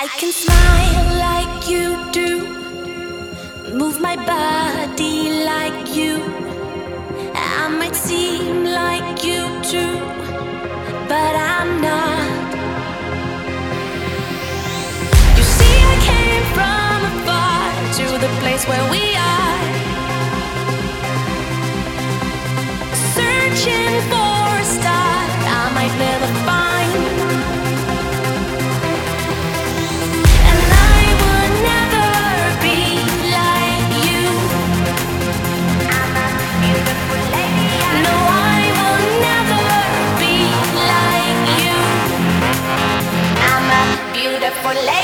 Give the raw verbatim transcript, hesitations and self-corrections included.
I can smile like you do, move my body like you. I might seem like you too, but I'm not. You see, I came from afar to the place where we are, searching for a star I might never find. And I would never be like you. I'm a beautiful lady. No, I will never be like you. I'm a beautiful lady.